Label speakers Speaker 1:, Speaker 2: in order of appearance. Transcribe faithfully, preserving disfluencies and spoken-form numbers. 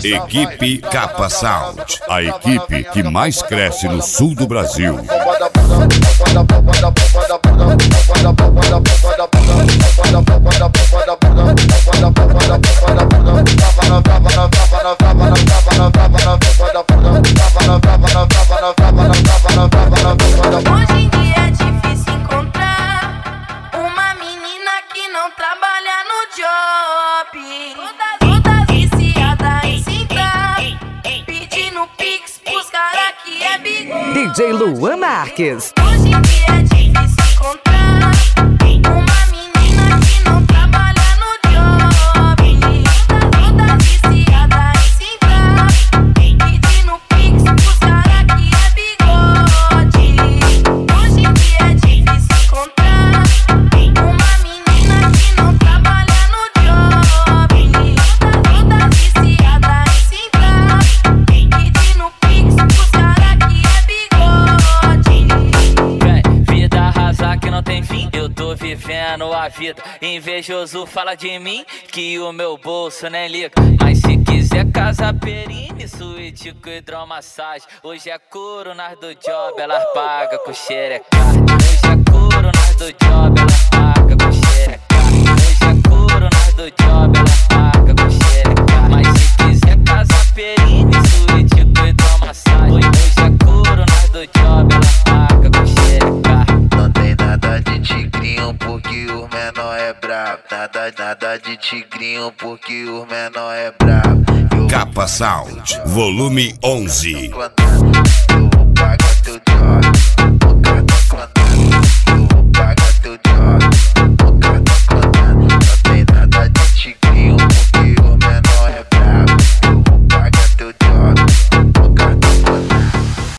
Speaker 1: Equipe Capa Sound, a equipe que mais cresce no sul do Brasil.
Speaker 2: Hoje em dia é difícil encontrar uma menina que não trabalha no job. Toda, toda viciada em sentar, pedindo pix pros cara que é bigode.
Speaker 3: D J Luan Marques.
Speaker 2: Hoje em dia é difícil encontrar uma menina que não trabalha no job. Toda viciada em sentar, pedindo pix pros cara que é bigode. Hoje em dia é difícil encontrar uma menina que não trabalha no job. Toda viciada em sentar, pedindo pix pros cara que é bigode.
Speaker 4: Vem, vida arrasar que não tem fim, eu tô vivendo a vida. Invejoso fala de mim que o meu bolso nem liga. Mas se quiser casa perine, suíte com hidromassagem. Hoje é couro nas do job, elas pagam com xerecard. Hoje é couro nas do job, elas pagam com xerecard. Hoje é couro nas do job, elas pagam com xerecard. Mas se quiser casa perine, suíte com hidromassagem. Hoje é couro nas do job, elas pagam com xerecard.
Speaker 5: Não tem nada de tigrinho porque o menor é brabo. Nada, nada de tigrinho porque o menor é brabo. Eu
Speaker 1: Capa Sound, volume onze.
Speaker 5: quando